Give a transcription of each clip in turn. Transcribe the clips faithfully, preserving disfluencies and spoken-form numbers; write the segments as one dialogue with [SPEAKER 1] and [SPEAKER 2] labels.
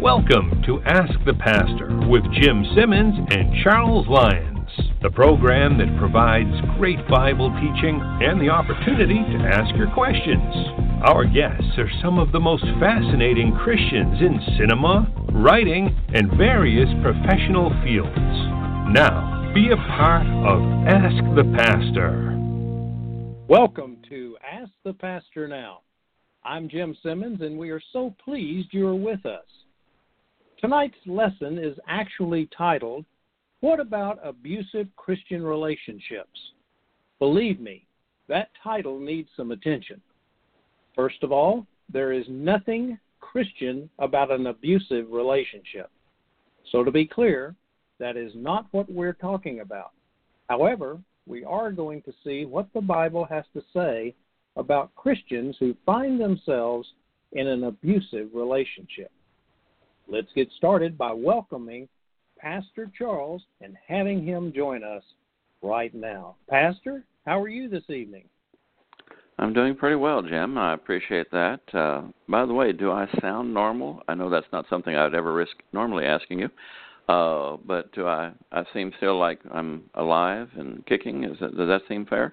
[SPEAKER 1] Welcome to Ask the Pastor with Jim Simmons and Charles Lyons, the program that provides great Bible teaching and the opportunity to ask your questions. Our guests are some of the most fascinating Christians in cinema, writing, and various professional fields. Now, be a part of Ask the Pastor.
[SPEAKER 2] Welcome to Ask the Pastor Now. I'm Jim Simmons, and we are so pleased you're with us. Tonight's lesson is actually titled, What About Abusive Christian Relationships? Believe me, that title needs some attention. First of all, there is nothing Christian about an abusive relationship. So to be clear, that is not what we're talking about. However, we are going to see what the Bible has to say about Christians who find themselves in an abusive relationship. Let's get started by welcoming Pastor Charles and having him join us right now. Pastor, how are you this evening?
[SPEAKER 3] I'm doing pretty well, Jim. I appreciate that. Uh, by the way, do I sound normal? I know that's not something I would ever risk normally asking you, uh, but do I, I seem still like I'm alive and kicking? Is that, does that seem fair?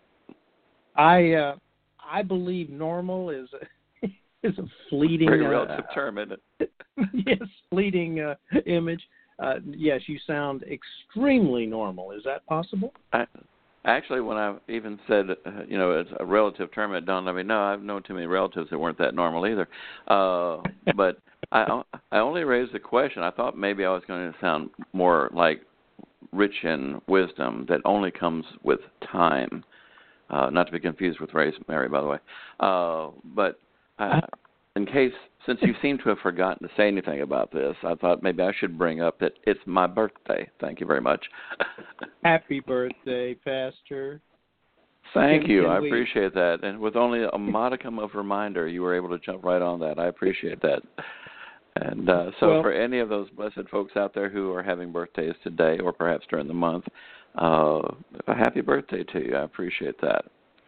[SPEAKER 2] I uh, I believe normal is a, is a fleeting...
[SPEAKER 3] Very relative
[SPEAKER 2] uh,
[SPEAKER 3] term, isn't it?
[SPEAKER 2] Yes, fleeting uh, image. Uh, yes, you sound extremely normal. Is that possible?
[SPEAKER 3] I, actually, when I even said, uh, you know, it's a relative term, it dawned on me, no, I've known too many relatives that weren't that normal either. Uh, but I, I only raised the question. I thought maybe I was going to sound more like rich in wisdom that only comes with time, uh, not to be confused with Rosemary, by the way. Uh, but I, in case, since you seem to have forgotten to say anything about this, I thought maybe I should bring up that it's my birthday. Thank you very much.
[SPEAKER 2] Happy birthday, Pastor.
[SPEAKER 3] Thank
[SPEAKER 2] Can,
[SPEAKER 3] you.
[SPEAKER 2] can
[SPEAKER 3] I
[SPEAKER 2] we...
[SPEAKER 3] appreciate that. And with only a modicum of reminder, you were able to jump right on that. I appreciate that. And uh, so
[SPEAKER 2] well,
[SPEAKER 3] for any of those blessed folks out there who are having birthdays today or perhaps during the month, uh, a happy birthday to you. I appreciate that.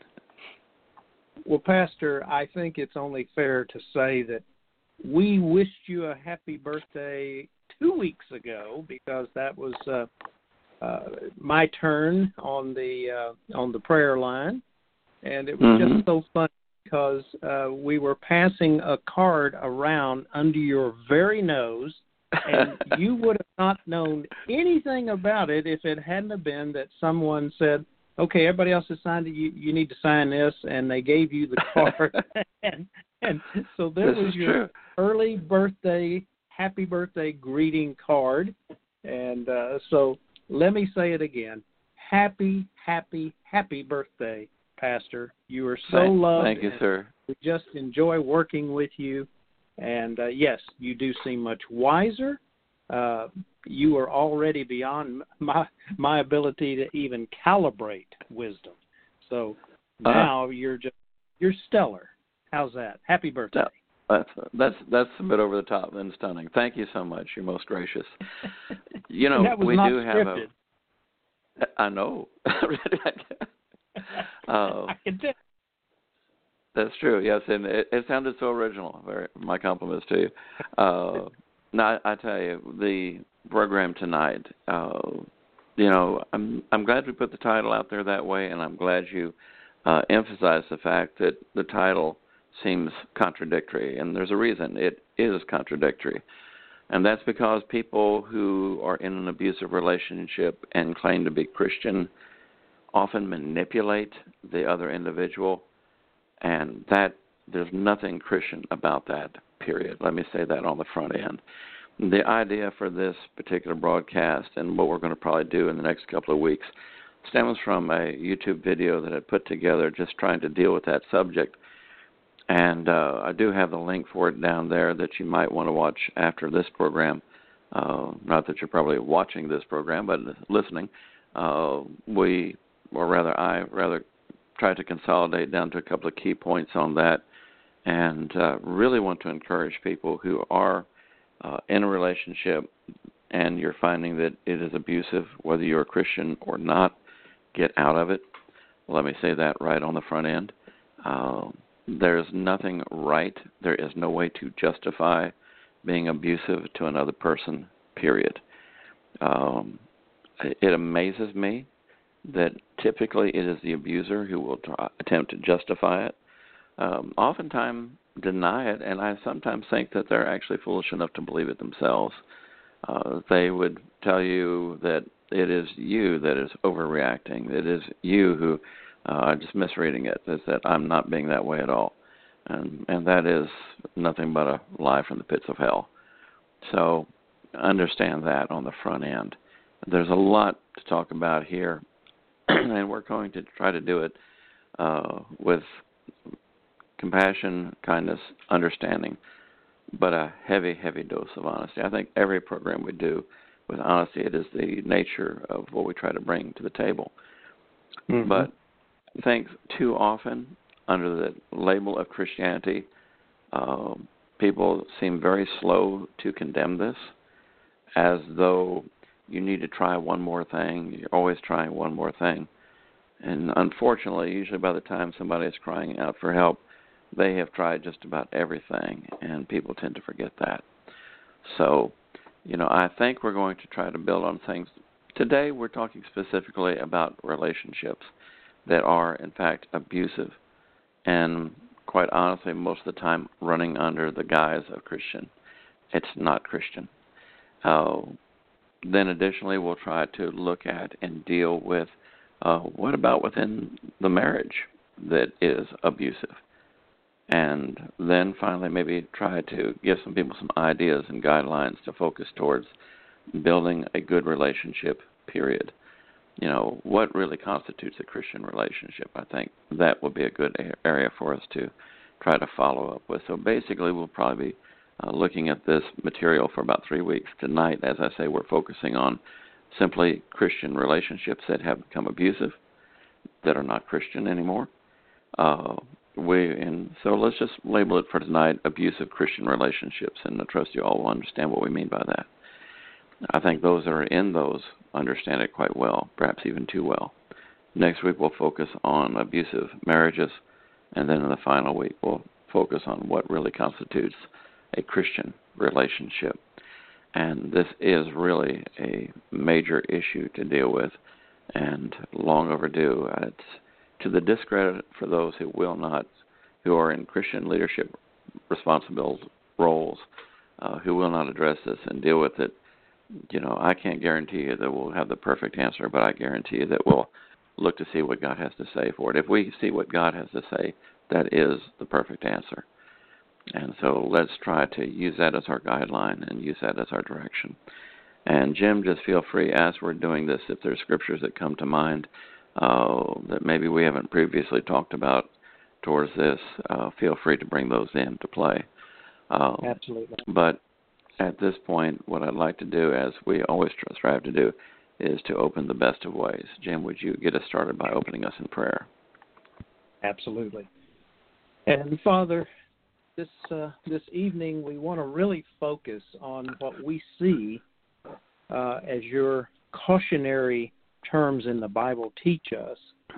[SPEAKER 2] Well, Pastor, I think it's only fair to say that we wished you a happy birthday two weeks ago because that was uh, uh, my turn on the uh, on the prayer line, and it was
[SPEAKER 3] mm-hmm.
[SPEAKER 2] just so fun because uh, we were passing a card around under your very nose, and you would have not known anything about it if it hadn't have been that someone said, okay, everybody else has signed it. You, you need to sign this, and they gave you the card. and, and so there
[SPEAKER 3] this
[SPEAKER 2] was your
[SPEAKER 3] true.
[SPEAKER 2] early birthday, happy birthday greeting card. And uh, so let me say it again. Happy, happy, happy birthday, Pastor. You are so
[SPEAKER 3] thank,
[SPEAKER 2] loved.
[SPEAKER 3] Thank you, sir.
[SPEAKER 2] We just enjoy working with you. And, uh, yes, you do seem much wiser. Uh, you are already beyond my my ability to even calibrate wisdom. So now uh, you're just you're stellar. How's that? Happy birthday.
[SPEAKER 3] That's that's that's a bit over the top and stunning. Thank you so much. You're most gracious. You know,
[SPEAKER 2] that was
[SPEAKER 3] we
[SPEAKER 2] not
[SPEAKER 3] do
[SPEAKER 2] scripted.
[SPEAKER 3] have a I know. uh,
[SPEAKER 2] I can tell.
[SPEAKER 3] That's true. Yes, and it, it sounded so original. Very, my compliments to you. Uh, No, I, I tell you, the program tonight, uh, you know, I'm I'm glad we put the title out there that way, and I'm glad you uh, emphasized the fact that the title seems contradictory, and there's a reason it is contradictory, and that's because people who are in an abusive relationship and claim to be Christian often manipulate the other individual, and that there's nothing Christian about that. Period. Let me say that on the front end. The idea for this particular broadcast and what we're going to probably do in the next couple of weeks stems from a YouTube video that I put together just trying to deal with that subject. And uh, I do have the link for it down there that you might want to watch after this program. Uh, not that you're probably watching this program, but listening. Uh, we, or rather I, rather try to consolidate down to a couple of key points on that. And uh, really want to encourage people who are uh, in a relationship and you're finding that it is abusive, whether you're a Christian or not, get out of it. Let me say that right on the front end. Uh, there is nothing right. There is no way to justify being abusive to another person, period. Um, it amazes me that typically it is the abuser who will try, attempt to justify it, um, oftentimes deny it, and I sometimes think that they're actually foolish enough to believe it themselves. Uh, they would tell you that it is you that is overreacting. It is you who, uh, I'm just misreading it, is that I'm not being that way at all. And, and that is nothing but a lie from the pits of hell. So understand that on the front end. There's a lot to talk about here, and we're going to try to do it uh, with compassion, kindness, understanding, but a heavy, heavy dose of honesty. I think every program we do with honesty, it is the nature of what we try to bring to the table. Mm-hmm. But I think too often, under the label of Christianity, uh, people seem very slow to condemn this, as though you need to try one more thing. You're always trying one more thing. And unfortunately, usually by the time somebody is crying out for help, they have tried just about everything, and people tend to forget that. So, you know, I think we're going to try to build on things. Today we're talking specifically about relationships that are, in fact, abusive, and quite honestly, most of the time running under the guise of Christian. It's not Christian. Uh, then additionally, we'll try to look at and deal with uh, what about within the marriage that is abusive. And then finally maybe try to give some people some ideas and guidelines to focus towards building a good relationship, period. You know, what really constitutes a Christian relationship? I think that would be a good area for us to try to follow up with. So basically we'll probably be uh, looking at this material for about three weeks. Tonight, as I say, we're focusing on simply Christian relationships that have become abusive, that are not Christian anymore. Uh, we and so let's just label it for tonight, abusive Christian relationships, and I trust you all will understand what we mean by that. I think those that are in those understand it quite well, perhaps even too well. Next week we'll focus on abusive marriages, and then in the final week we'll focus on what really constitutes a Christian relationship. And this is really a major issue to deal with, and long overdue. It's to the discredit for those who will not, who are in Christian leadership responsible roles, uh, who will not address this and deal with it. You know, I can't guarantee you that we'll have the perfect answer, but I guarantee you that we'll look to see what God has to say for it. If we see what God has to say, that is the perfect answer. And so let's try to use that as our guideline and use that as our direction. And Jim, just feel free, as we're doing this, if there's scriptures that come to mind uh, that maybe we haven't previously talked about towards this, uh, feel free to bring those into play. Uh,
[SPEAKER 2] Absolutely.
[SPEAKER 3] But at this point, what I'd like to do, as we always strive to do, is to open the best of ways. Jim, would you get us started by opening us in prayer?
[SPEAKER 2] Absolutely. And Father, this uh, this evening we want to really focus on what we see uh, as your cautionary terms in the Bible teach us.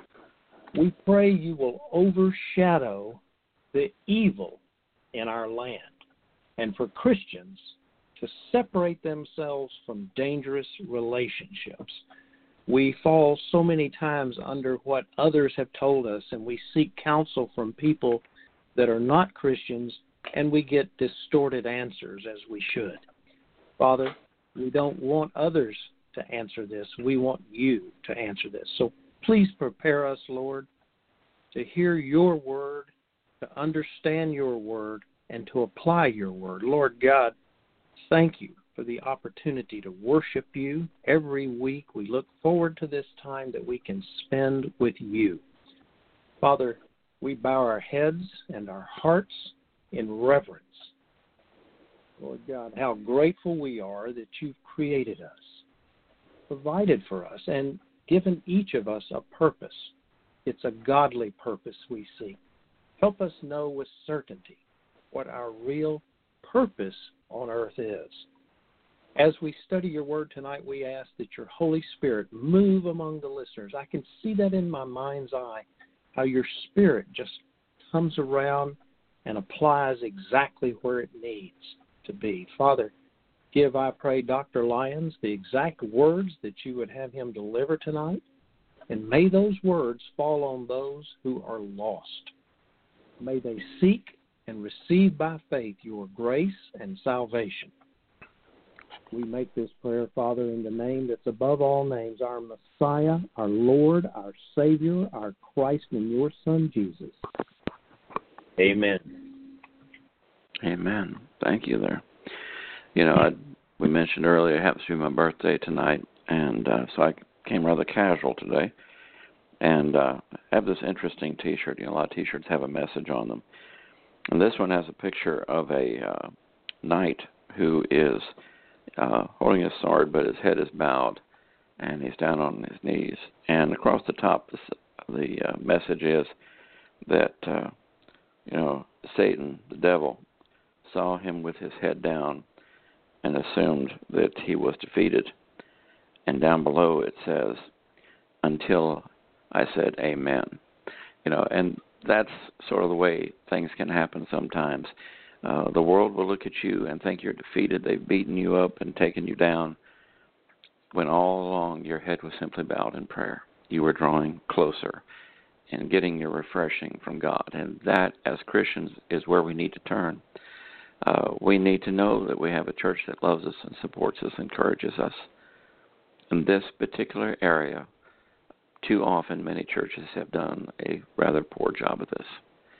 [SPEAKER 2] We pray you will overshadow the evil in our land, and for Christians to separate themselves from dangerous relationships. We fall so many times under what others have told us, and we seek counsel from people that are not Christians, and we get distorted answers, as we should. Father, we don't want others to answer this. We want you to answer this. So please prepare us, Lord, to hear your word, to understand your word, and to apply your word. Lord God, thank you for the opportunity to worship you every week. We look forward to this time that we can spend with you. Father, we bow our heads and our hearts in reverence. Lord God, how grateful we are that you've created us, provided for us, and given each of us a purpose. It's a godly purpose we seek. Help us know with certainty what our real purpose on earth is. As we study your word tonight, we ask that your Holy Spirit move among the listeners. I can see that in my mind's eye, how your Spirit just comes around and applies exactly where it needs. to be. Father, give, I pray, Doctor Lyons the exact words that you would have him deliver tonight, and may those words fall on those who are lost. May they seek and receive by faith your grace and salvation. We make this prayer, Father, in the name that's above all names, our Messiah, our Lord, our Savior, our Christ, and your Son, Jesus. Amen.
[SPEAKER 3] Amen. Thank you there. You know, I, we mentioned earlier it happens to be my birthday tonight, and uh, so I came rather casual today. And uh, I have this interesting T-shirt. You know, a lot of T-shirts have a message on them. And this one has a picture of a uh, knight who is uh, holding a sword, but his head is bowed, and he's down on his knees. And across the top, the, the uh, message is that, uh, you know, Satan, the devil, saw him with his head down and assumed that he was defeated. And down below it says, until I said amen. You know, and that's sort of the way things can happen sometimes. Uh, the world will look at you and think you're defeated. They've beaten you up and taken you down, when all along your head was simply bowed in prayer. You were drawing closer and getting your refreshing from God. And that, as Christians, is where we need to turn. Uh, we need to know that we have a church that loves us and supports us, encourages us. In this particular area, too often many churches have done a rather poor job of this.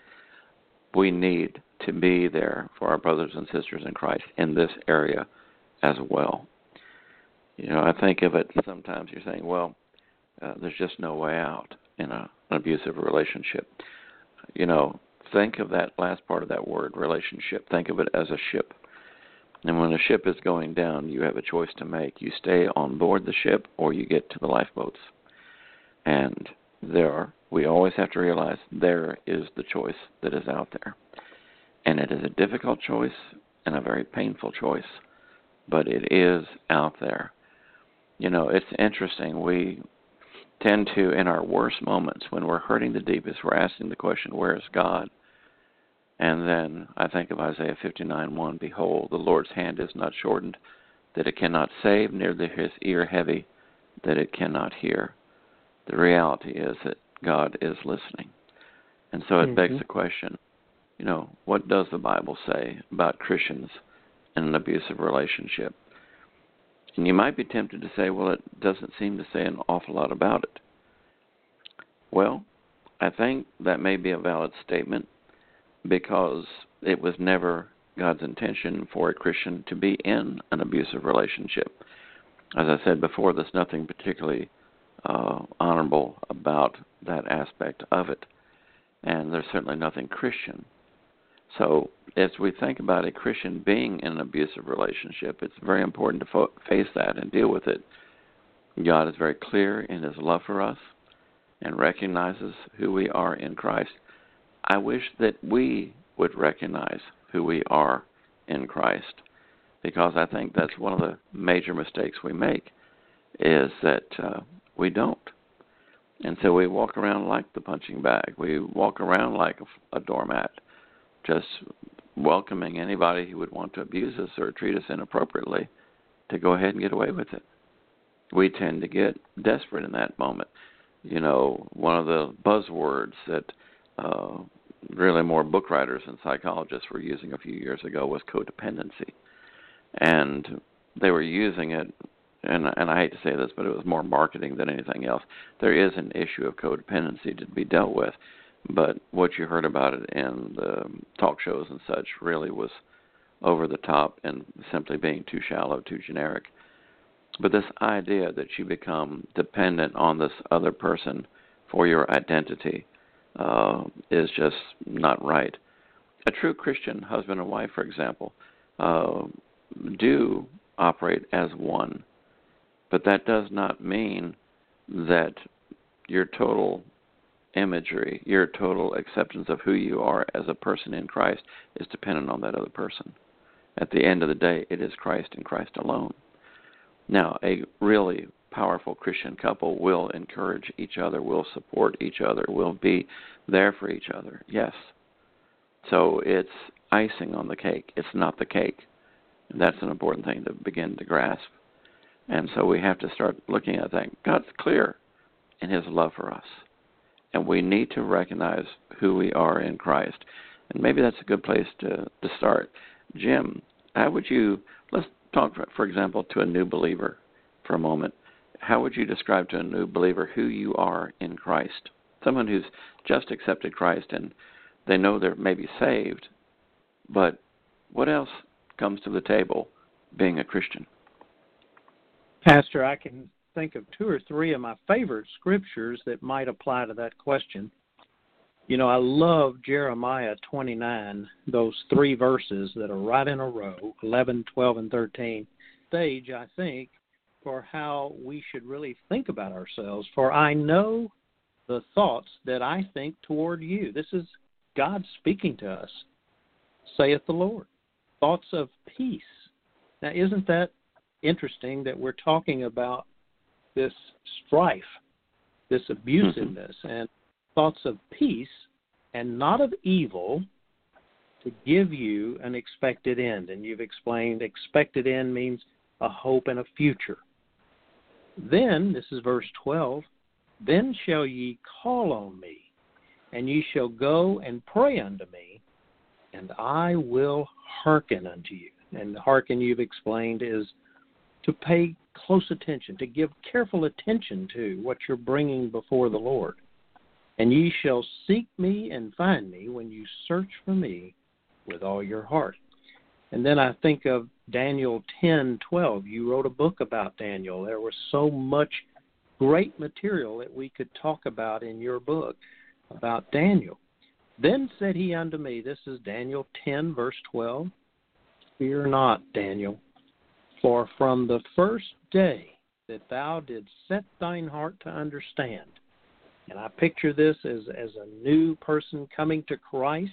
[SPEAKER 3] We need to be there for our brothers and sisters in Christ in this area as well. You know, I think of it, sometimes you're saying, well, uh, there's just no way out in a, an abusive relationship. You know, think of that last part of that word, relationship. Think of it as a ship. And when a ship is going down, you have a choice to make. You stay on board the ship or you get to the lifeboats. And there are, we always have to realize there is the choice that is out there. And it is a difficult choice and a very painful choice, but it is out there. You know, it's interesting. We tend to, in our worst moments, when we're hurting the deepest, we're asking the question, where is God? And then I think of Isaiah fifty-nine one, behold, the Lord's hand is not shortened, that it cannot save, neither his ear heavy, that it cannot hear. The reality is that God is listening. And so it mm-hmm. begs the question, you know, what does the Bible say about Christians in an abusive relationship? And you might be tempted to say, well, it doesn't seem to say an awful lot about it. Well, I think that may be a valid statement because it was never God's intention for a Christian to be in an abusive relationship. As I said before, there's nothing particularly uh, honorable about that aspect of it. And there's certainly nothing Christian. So as we think about a Christian being in an abusive relationship, it's very important to fo- face that and deal with it. God is very clear in his love for us and recognizes who we are in Christ. I wish that we would recognize who we are in Christ, because I think that's one of the major mistakes we make, is that uh, we don't. And so we walk around like the punching bag. We walk around like a, a doormat, just welcoming anybody who would want to abuse us or treat us inappropriately to go ahead and get away with it. We tend to get desperate in that moment. You know, one of the buzzwords that uh, really more book writers and psychologists were using a few years ago was codependency. And they were using it, and, and I hate to say this, but it was more marketing than anything else. There is an issue of codependency to be dealt with, but what you heard about it in the talk shows and such really was over the top and simply being too shallow, too generic. But this idea that you become dependent on this other person for your identity uh, is just not right. A true Christian husband and wife, for example, uh, do operate as one, but that does not mean that your total imagery, your total acceptance of who you are as a person in Christ is dependent on that other person. At the end of the day, it is Christ and Christ alone. Now, a really powerful Christian couple will encourage each other, will support each other, will be there for each other, yes. So it's icing on the cake. It's not the cake. That's an important thing to begin to grasp. And so we have to start looking at that. God's clear in his love for us. And we need to recognize who we are in Christ. And maybe that's a good place to, to start. Jim, how would you, let's talk, for, for example, to a new believer for a moment. How would you describe to a new believer who you are in Christ? Someone who's just accepted Christ and they know they're maybe saved, but what else comes to the table being a Christian?
[SPEAKER 2] Pastor, I can think of two or three of my favorite scriptures that might apply to that question. You know, I love Jeremiah twenty-nine, those three verses that are right in a row, eleven, twelve, and thirteen. Stage, I think, for how we should really think about ourselves. For I know the thoughts that I think toward you. This is God speaking to us, saith the Lord. Thoughts of peace. Now, isn't that interesting that we're talking about this strife, this abusiveness, mm-hmm. and thoughts of peace and not of evil to give you an expected end. And you've explained expected end means a hope and a future. Then, this is verse twelve, then shall ye call on me, and ye shall go and pray unto me, and I will hearken unto you. And hearken, you've explained, is to pay close attention, to give careful attention to what you're bringing before the Lord. And ye shall seek me and find me when you search for me with all your heart. And then I think of Daniel ten twelve. You wrote a book about Daniel. There was so much great material that we could talk about in your book about Daniel. Then said he unto me, this is Daniel ten, verse twelve, fear not, Daniel, for from the first day that thou didst set thine heart to understand. And I picture this as, as a new person coming to Christ,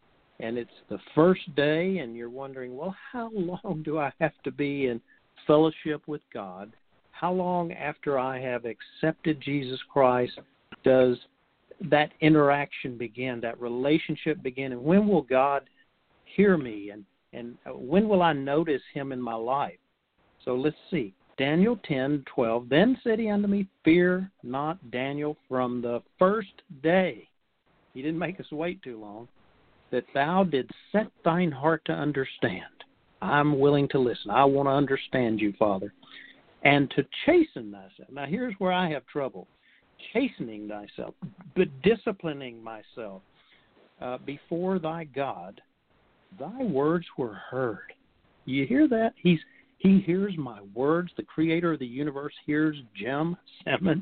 [SPEAKER 2] and it's the first day, and you're wondering, well, how long do I have to be in fellowship with God? How long after I have accepted Jesus Christ does that interaction begin, that relationship begin? And when will God hear me? And, and when will I notice him in my life? So let's see. Daniel ten twelve. Then said he unto me, fear not, Daniel, from the first day. He didn't make us wait too long. That thou didst set thine heart to understand. I'm willing to listen. I want to understand you, Father. And to chasten thyself. Now here's where I have trouble. Chastening thyself, but disciplining myself uh, before thy God. Thy words were heard. You hear that? He's He hears my words. The creator of the universe hears Jim Simmons.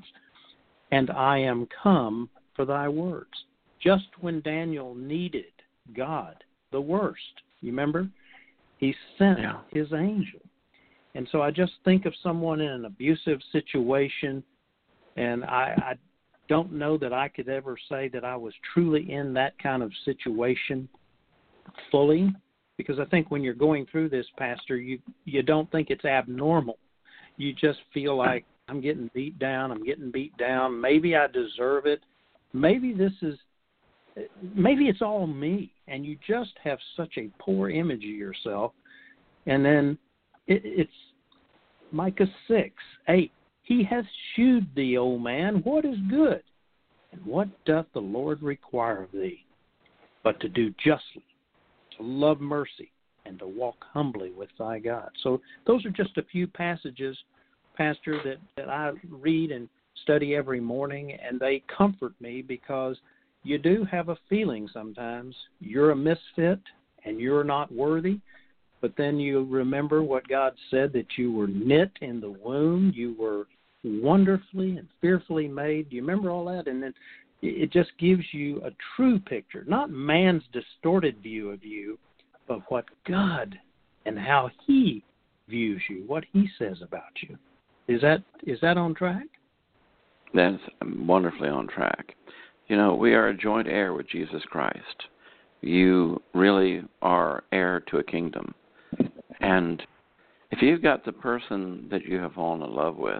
[SPEAKER 2] And I am come for thy words. Just when Daniel needed God the worst, you remember? He sent yeah. his angel. And so I just think of someone in an abusive situation, and I, I don't know that I could ever say that I was truly in that kind of situation fully. Because I think when you're going through this, Pastor, you, you don't think it's abnormal. You just feel like I'm getting beat down, I'm getting beat down. Maybe I deserve it. Maybe this is, maybe it's all me. And you just have such a poor image of yourself. And then it, it's Micah six, eight. He has shewed thee, O man, what is good, and what doth the Lord require of thee, but to do justly, to love mercy, and to walk humbly with thy God. So those are just a few passages, Pastor, that, that I read and study every morning, and they comfort me because you do have a feeling sometimes you're a misfit and you're not worthy, but then you remember what God said, that you were knit in the womb, you were wonderfully and fearfully made. Do you remember all that? And then it just gives you a true picture, not man's distorted view of you, but what God and how he views you, what he says about you. Is that is that on track?
[SPEAKER 3] That's wonderfully on track. You know, we are a joint heir with Jesus Christ. You really are heir to a kingdom. And if you've got the person that you have fallen in love with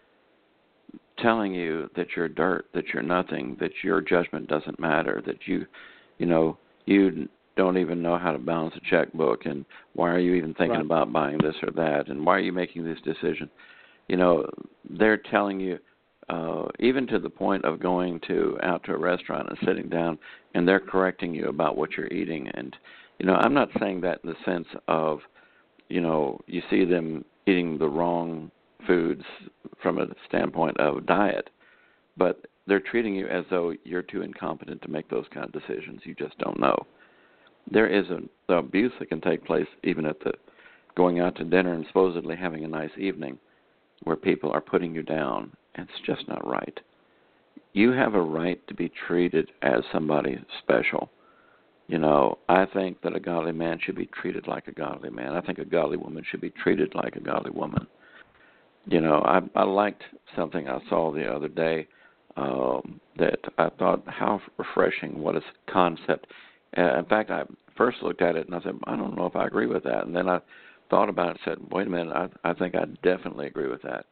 [SPEAKER 3] telling you that you're dirt, that you're nothing, that your judgment doesn't matter, that you, you know, you don't even know how to balance a checkbook, and why are you even thinking
[SPEAKER 2] Right.
[SPEAKER 3] about buying this or that, and why are you making this decision? You know, they're telling you, uh, even to the point of going to out to a restaurant and sitting down, and they're correcting you about what you're eating. And, you know, I'm not saying that in the sense of, you know, you see them eating the wrong foods from a standpoint of diet, but they're treating you as though you're too incompetent to make those kind of decisions. You just don't know. There is an the abuse that can take place even at the going out to dinner and supposedly having a nice evening where people are putting you down. It's just not right. You have a right to be treated as somebody special. You know, I think that a godly man should be treated like a godly man. I think a godly woman should be treated like a godly woman. You know, I, I liked something I saw the other day um, that I thought, how refreshing, what a concept. Uh, in fact, I first looked at it and I said, I don't know if I agree with that. And then I thought about it and said, wait a minute, I, I think I definitely agree with that.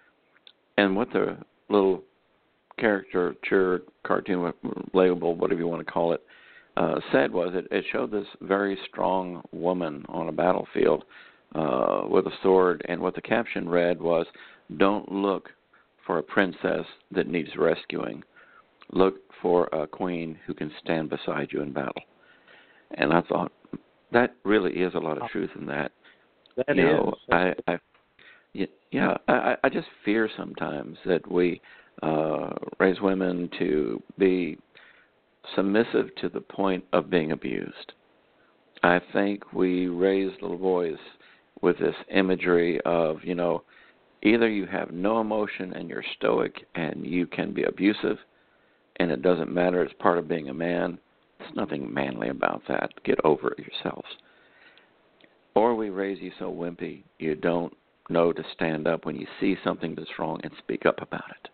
[SPEAKER 3] And what the little caricature, cartoon, label, whatever you want to call it, uh, said was it, it showed this very strong woman on a battlefield uh, with a sword, and what the caption read was, don't look for a princess that needs rescuing. Look for a queen who can stand beside you in battle. And I thought, that really is a lot of truth in that.
[SPEAKER 2] That
[SPEAKER 3] you
[SPEAKER 2] is.
[SPEAKER 3] know, I, I, yeah, I, I just fear sometimes that we uh, raise women to be submissive to the point of being abused. I think we raise little boys with this imagery of, you know, either you have no emotion and you're stoic and you can be abusive and it doesn't matter, it's part of being a man. There's nothing manly about that. Get over it yourselves. Or we raise you so wimpy you don't know to stand up when you see something that's wrong and speak up about it.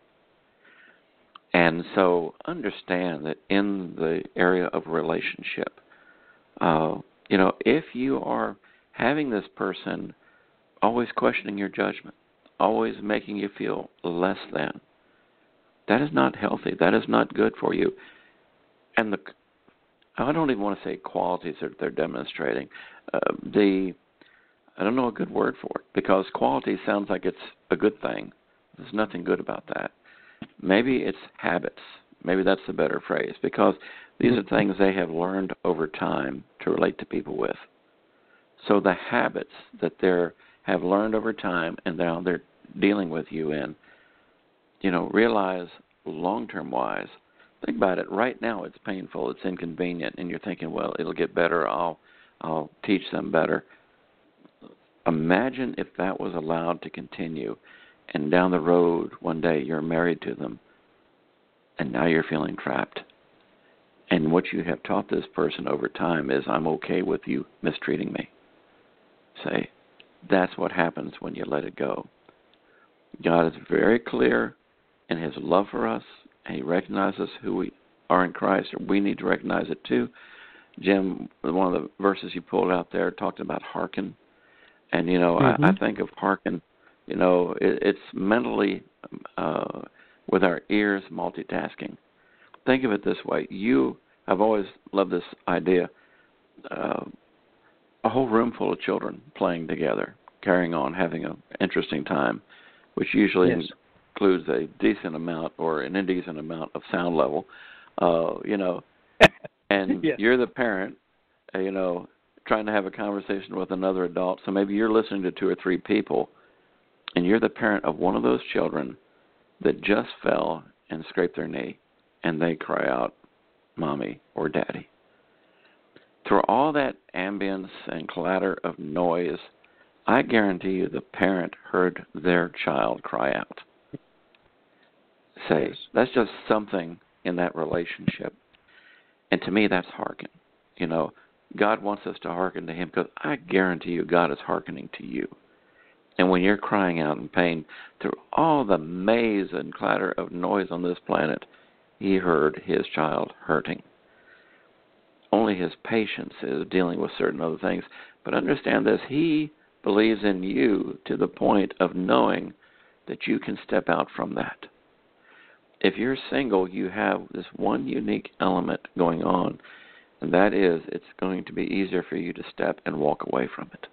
[SPEAKER 3] And so understand that in the area of relationship, uh, you know, if you are having this person always questioning your judgment, always making you feel less than, that is not healthy. That is not good for you. And the I don't even want to say qualities that they're demonstrating. Uh, the I don't know a good word for it, because quality sounds like it's a good thing. There's nothing good about that. Maybe it's habits. Maybe that's the better phrase, because these are things they have learned over time to relate to people with. So the habits that they have learned over time and now they're dealing with you in, you know, realize long-term wise, think about it. Right now it's painful, it's inconvenient, and you're thinking, well, it'll get better. I'll, I'll teach them better. Imagine if that was allowed to continue, and down the road one day you're married to them, and now you're feeling trapped. And what you have taught this person over time is, I'm okay with you mistreating me. Say, that's what happens when you let it go. God is very clear in his love for us, and he recognizes who we are in Christ. We need to recognize it too. Jim, one of the verses you pulled out there talked about hearken. And, you know, mm-hmm. I, I think of hearken, you know, it, it's mentally uh, with our ears multitasking. Think of it this way. You, I've always loved this idea, uh, a whole room full of children playing together, carrying on, having an interesting time, which usually yes. includes a decent amount or an indecent amount of sound level, uh, you know, and yes. you're the parent, uh, you know, trying to have a conversation with another adult. So maybe you're listening to two or three people, and you're the parent of one of those children that just fell and scraped their knee, and they cry out, Mommy or Daddy. Through all that ambience and clatter of noise, I guarantee you the parent heard their child cry out. Say, that's just something in that relationship. And to me, that's hearken. You know, God wants us to hearken to him, because I guarantee you God is hearkening to you. And when you're crying out in pain through all the maze and clatter of noise on this planet, he heard his child hurting. Only his patience is dealing with certain other things. But understand this, he believes in you to the point of knowing that you can step out from that. If you're single, you have this one unique element going on, And that is, it's going to be easier for you to step and walk away from it.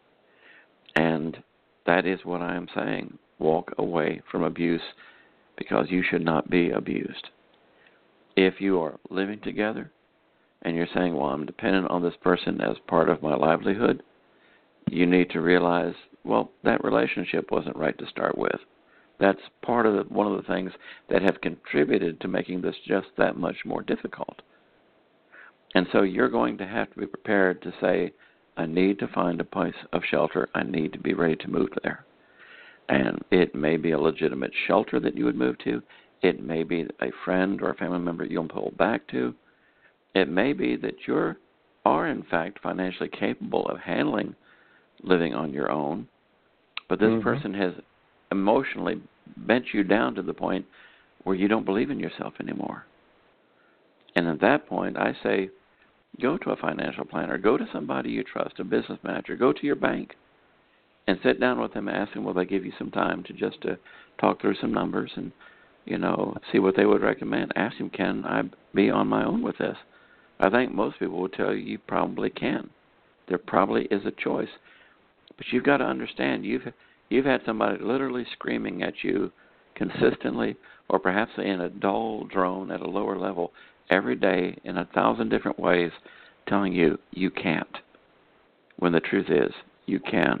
[SPEAKER 3] And that is what I am saying. Walk away from abuse, because you should not be abused. If you are living together and you're saying, well, I'm dependent on this person as part of my livelihood, you need to realize, well, that relationship wasn't right to start with. That's part of the, one of the things that have contributed to making this just that much more difficult. And so you're going to have to be prepared to say, I need to find a place of shelter. I need to be ready to move there. And it may be a legitimate shelter that you would move to. It may be a friend or a family member you'll pull back to. It may be that you are, in fact, financially capable of handling living on your own, but this mm-hmm. person has emotionally bent you down to the point where you don't believe in yourself anymore. And at that point, I say, go to a financial planner, go to somebody you trust, a business manager, go to your bank, and sit down with them and ask them, will they give you some time to just to talk through some numbers and, you know, see what they would recommend. Ask them, can I be on my own with this? I think most people will tell you you probably can. There probably is a choice. But you've got to understand, you've you've had somebody literally screaming at you consistently, or perhaps in a dull drone at a lower level every day in a thousand different ways, telling you you can't, when the truth is you can.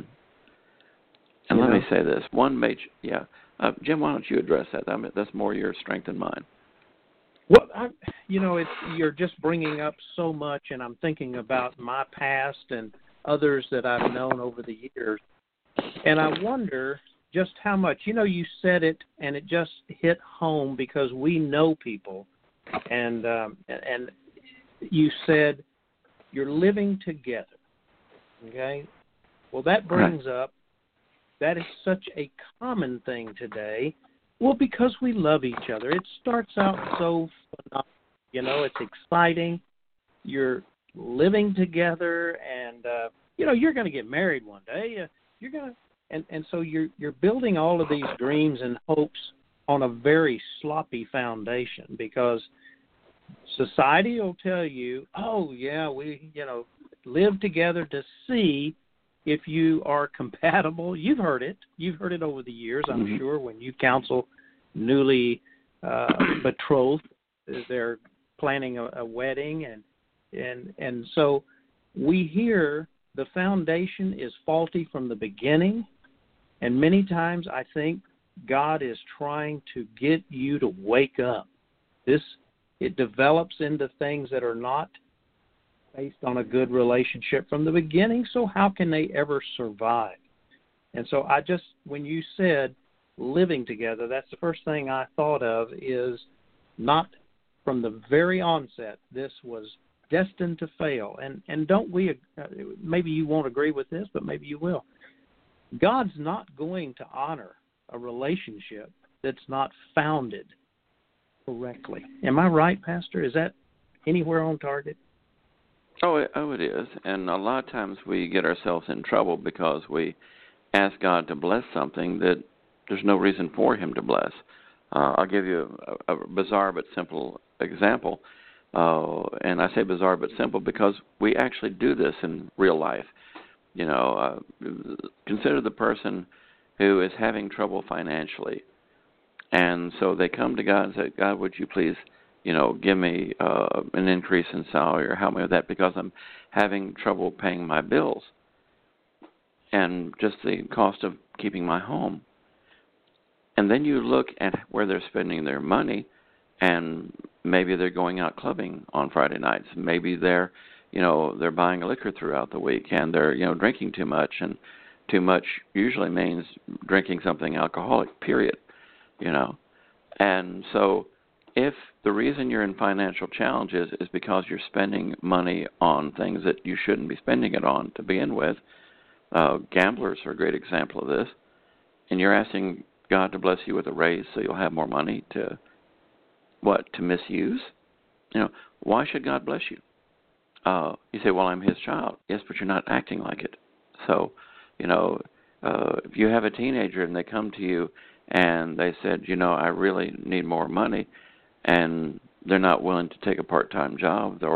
[SPEAKER 3] And you let know. me say this. One major, yeah. Uh, Jim, why don't you address that? I mean, that's more your strength than mine.
[SPEAKER 2] Well, I, you know, it's, you're just bringing up so much, and I'm thinking about my past and others that I've known over the years. And I wonder just how much, you know, you said it, and it just hit home because we know people. And um, and you said you're living together, okay? Well, that brings up, that is such a common thing today. Well, because we love each other. It starts out so phenomenal. You know, it's exciting. You're living together, and, uh, you know, you're going to get married one day. Uh, you're going to, and, and so you're you're building all of these dreams and hopes on a very sloppy foundation, because society will tell you, oh, yeah, we, you know, live together to see if you are compatible. You've heard it. You've heard it over the years, I'm mm-hmm. sure, when you counsel newly uh, betrothed. They're planning a, a wedding. And, and, and so we hear the foundation is faulty from the beginning. And many times I think God is trying to get you to wake up. This, it develops into things that are not based on a good relationship from the beginning, so how can they ever survive? And so I just, when you said living together, that's the first thing I thought of, is not from the very onset, this was destined to fail. And and don't we, uh, maybe you won't agree with this, but maybe you will. God's not going to honor a relationship that's not founded correctly. Am I right, Pastor? Is that anywhere on target?
[SPEAKER 3] Oh, it, oh, it is. And a lot of times we get ourselves in trouble because we ask God to bless something that there's no reason for him to bless. Uh, I'll give you a, a bizarre but simple example. Uh, and I say bizarre but simple because we actually do this in real life. You know, uh, consider the person who is having trouble financially. And so they come to God and say, God, would you please, you know, give me uh, an increase in salary or help me with that because I'm having trouble paying my bills and just the cost of keeping my home. And then you look at where they're spending their money, and maybe they're going out clubbing on Friday nights. Maybe they're, you know, they're buying liquor throughout the week, and they're, you know, drinking too much. And too much usually means drinking something alcoholic, period, you know. And so if the reason you're in financial challenges is because you're spending money on things that you shouldn't be spending it on to begin with, uh, gamblers are a great example of this, and you're asking God to bless you with a raise so you'll have more money to, what, to misuse? You know, why should God bless you? Uh, you say, well, I'm his child. Yes, but you're not acting like it. So, you know, uh, if you have a teenager and they come to you and they said, you know, I really need more money, and they're not willing to take a part-time job, or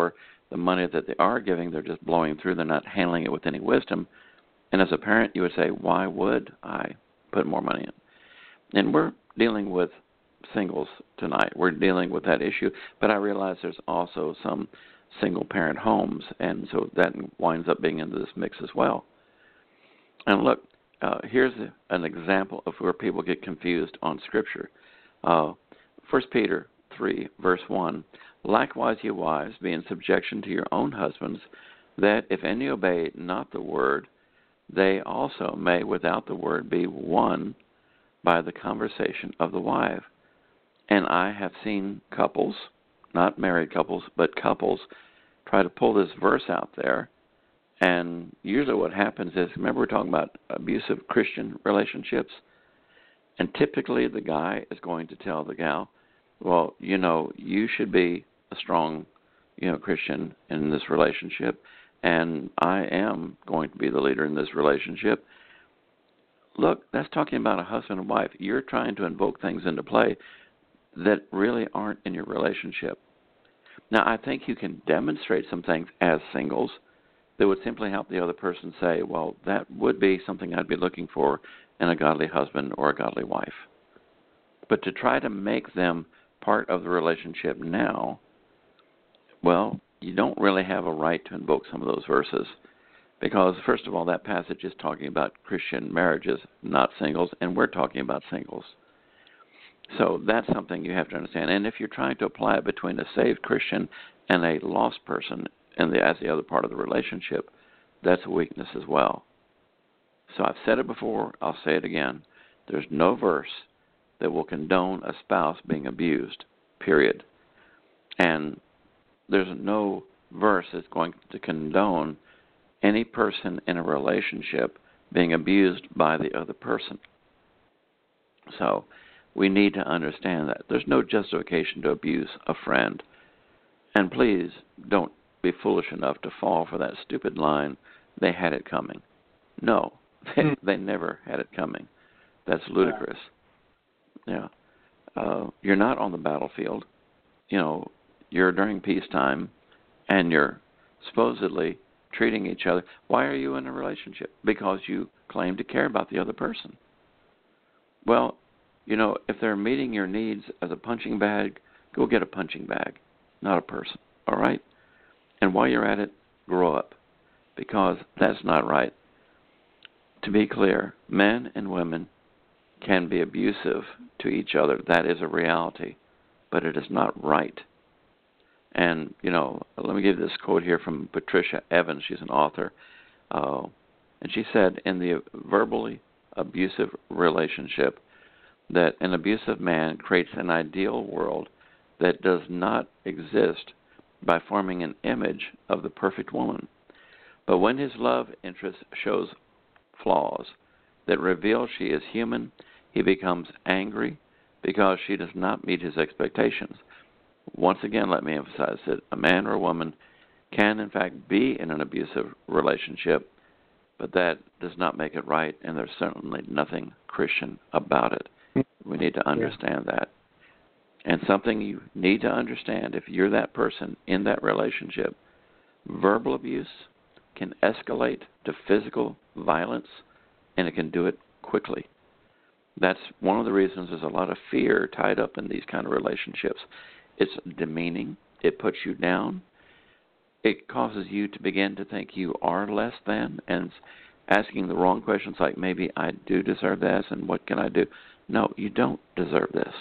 [SPEAKER 3] the money that they are giving, they're just blowing through. They're not handling it with any wisdom. And as a parent, you would say, why would I put more money in? And we're dealing with singles tonight. We're dealing with that issue. But I realize there's also some single-parent homes, and so that winds up being into this mix as well. And look, uh, here's a, an example of where people get confused on Scripture. Uh, First Peter three, verse one, likewise, ye wives, be in subjection to your own husbands, that if any obey not the word, they also may without the word be won by the conversation of the wife. And I have seen couples, not married couples, but couples, try to pull this verse out there. And usually what happens is, remember we're talking about abusive Christian relationships? And typically the guy is going to tell the gal, well, you know, you should be a strong, you know, Christian in this relationship, and I am going to be the leader in this relationship. Look, that's talking about a husband and wife. You're trying to invoke things into play that really aren't in your relationship. Now, I think you can demonstrate some things as singles that would simply help the other person say, well, that would be something I'd be looking for in a godly husband or a godly wife. But to try to make them part of the relationship now, well, you don't really have a right to invoke some of those verses because, first of all, that passage is talking about Christian marriages, not singles, and we're talking about singles. So that's something you have to understand. And if you're trying to apply it between a saved Christian and a lost person in the, as the other part of the relationship, that's a weakness as well. So I've said it before, I'll say it again. There's no verse that will condone a spouse being abused, period. And there's no verse that's going to condone any person in a relationship being abused by the other person. So we need to understand that. There's no justification to abuse a friend. And please don't be foolish enough to fall for that stupid line, they had it coming. No, they, they never had it coming. That's ludicrous. Yeah. Uh, you're not on the battlefield. You know, you're during peacetime, and you're supposedly treating each other. Why are you in a relationship? Because you claim to care about the other person. Well, you know, if they're meeting your needs as a punching bag, go get a punching bag, not a person, all right? And while you're at it, grow up, because that's not right. To be clear, men and women can be abusive to each other. That is a reality, but it is not right. And, you know, let me give this quote here from Patricia Evans. She's an author. Uh, and she said, in the verbally abusive relationship, that an abusive man creates an ideal world that does not exist by forming an image of the perfect woman. But when his love interest shows flaws that reveal she is human, he becomes angry because she does not meet his expectations. Once again, let me emphasize that a man or a woman can, in fact, be in an abusive relationship, but that does not make it right, and there's certainly nothing Christian about it. We need to understand yeah. that. And something you need to understand, if you're that person in that relationship, verbal abuse can escalate to physical violence, and it can do it quickly. That's one of the reasons there's a lot of fear tied up in these kind of relationships. It's demeaning. It puts you down. It causes you to begin to think you are less than and asking the wrong questions like, maybe I do deserve this and what can I do? No, you don't deserve this.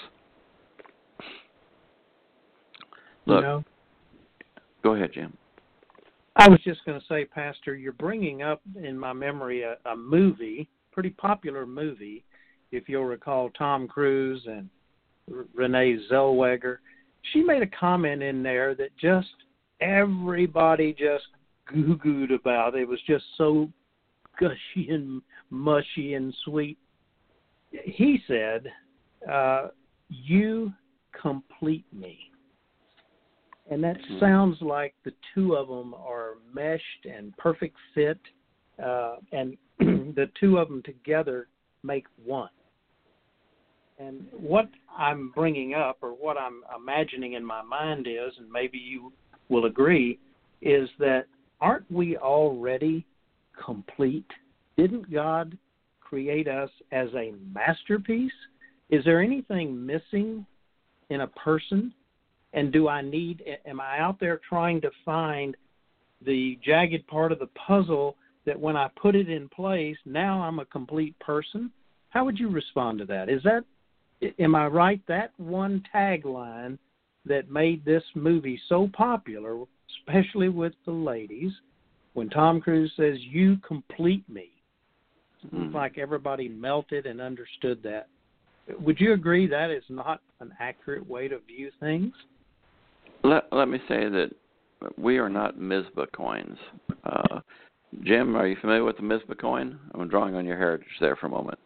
[SPEAKER 3] Look,
[SPEAKER 2] you know,
[SPEAKER 3] go ahead, Jim.
[SPEAKER 2] I was just going to say, Pastor, you're bringing up in my memory a, a movie, pretty popular movie, if you'll recall, Tom Cruise and R- Renee Zellweger. She made a comment in there that just everybody just goo-gooed about. It was just so gushy and mushy and sweet. He said, uh, you complete me. And that mm-hmm. sounds like the two of them are meshed and perfect fit, uh, and the two of them together make one. And what I'm bringing up, or what I'm imagining in my mind is, and maybe you will agree, is that aren't we already complete? Didn't God create us as a masterpiece? Is there anything missing in a person? And do I need, am I out there trying to find the jagged part of the puzzle that when I put it in place, now I'm a complete person? How would you respond to that? Is that, am I right, that one tagline that made this movie so popular, especially with the ladies, when Tom Cruise says, "You complete me," mm-hmm. It's like everybody melted and understood that. Would you agree that is not an accurate way to view things?
[SPEAKER 3] Let, let me say that we are not Mizpah coins. Uh, Jim, are you familiar with the Mizpah coin? I'm drawing on your heritage there for a moment.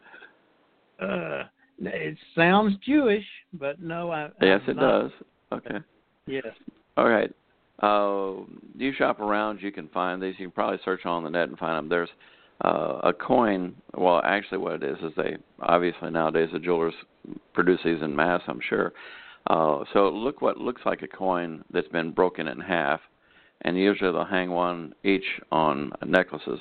[SPEAKER 2] Uh, it sounds Jewish, but no, I.
[SPEAKER 3] Yes,
[SPEAKER 2] I'm
[SPEAKER 3] it
[SPEAKER 2] not.
[SPEAKER 3] does. Okay.
[SPEAKER 2] Yes.
[SPEAKER 3] All right. Uh, you shop around, you can find these. You can probably search on the net and find them. There's uh, a coin. Well, actually, what it is is they obviously nowadays the jewelers produce these in mass, I'm sure. Uh, so look what looks like a coin that's been broken in half, and usually they'll hang one each on necklaces.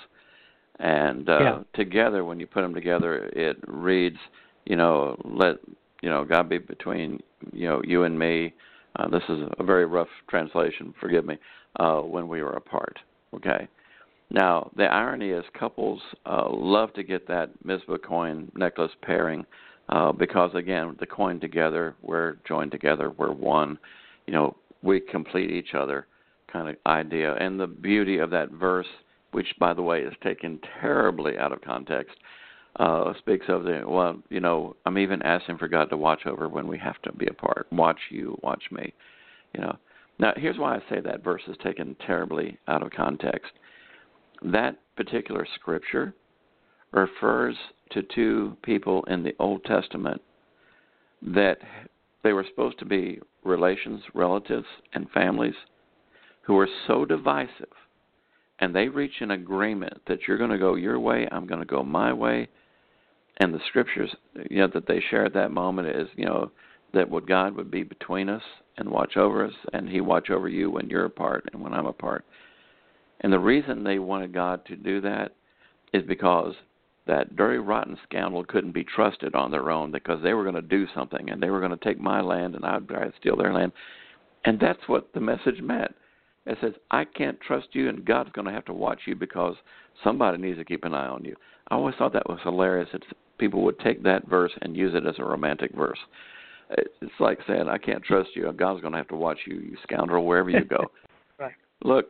[SPEAKER 3] And uh,
[SPEAKER 2] yeah.
[SPEAKER 3] together, when you put them together, it reads, you know, let you know God be between you know you and me. Uh, this is a very rough translation, forgive me, uh, when we were apart. Okay. Now, the irony is couples uh, love to get that Mizpah coin necklace pairing uh, because, again, the coin together, we're joined together, we're one. You know, we complete each other kind of idea. And the beauty of that verse, which, by the way, is taken terribly out of context, Uh, speaks of the, well, you know, I'm even asking for God to watch over when we have to be apart. Watch you, watch me, you know. Now, here's why I say that verse is taken terribly out of context. That particular scripture refers to two people in the Old Testament that they were supposed to be relations, relatives, and families who were so divisive, and they reach an agreement that you're going to go your way, I'm going to go my way. And the scriptures, you know, that they share at that moment is, you know, that what God would be between us and watch over us, and He watch over you when you're apart and when I'm apart. And the reason they wanted God to do that is because that dirty, rotten scoundrel couldn't be trusted on their own, because they were going to do something, and they were going to take my land, and I'd try to steal their land. And that's what the message meant. It says, I can't trust you, and God's going to have to watch you because somebody needs to keep an eye on you. I always thought that was hilarious. It's, people would take that verse and use it as a romantic verse. It's like saying, I can't trust you, God's going to have to watch you, you scoundrel, wherever you go.
[SPEAKER 2] Right.
[SPEAKER 3] Look,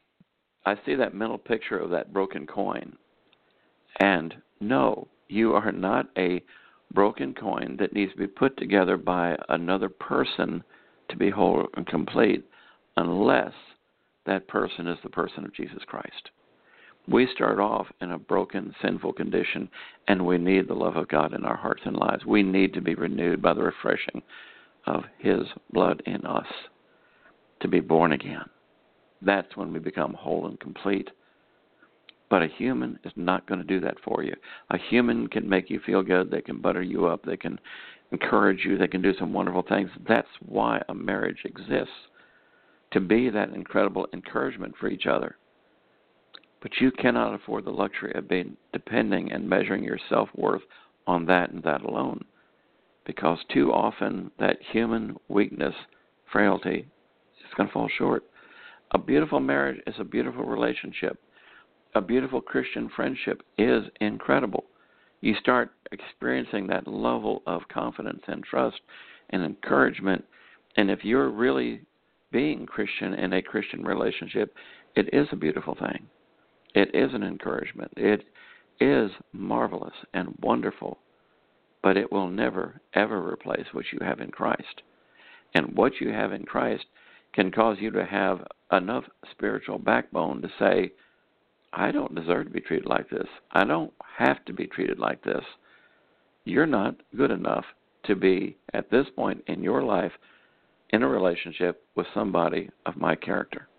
[SPEAKER 3] I see that mental picture of that broken coin. And no, you are not a broken coin that needs to be put together by another person to be whole and complete, unless that person is the person of Jesus Christ. We start off in a broken, sinful condition, and we need the love of God in our hearts and lives. We need to be renewed by the refreshing of His blood in us to be born again. That's when we become whole and complete. But a human is not going to do that for you. A human can make you feel good. They can butter you up. They can encourage you. They can do some wonderful things. That's why a marriage exists, to be that incredible encouragement for each other. But you cannot afford the luxury of being depending and measuring your self-worth on that and that alone, because too often that human weakness, frailty, is going to fall short. A beautiful marriage is a beautiful relationship. A beautiful Christian friendship is incredible. You start experiencing that level of confidence and trust and encouragement, and if you're really being Christian in a Christian relationship, it is a beautiful thing. It is an encouragement. It is marvelous and wonderful, but it will never, ever replace what you have in Christ. And what you have in Christ can cause you to have enough spiritual backbone to say, I don't deserve to be treated like this. I don't have to be treated like this. You're not good enough to be, at this point in your life, in a relationship with somebody of my character.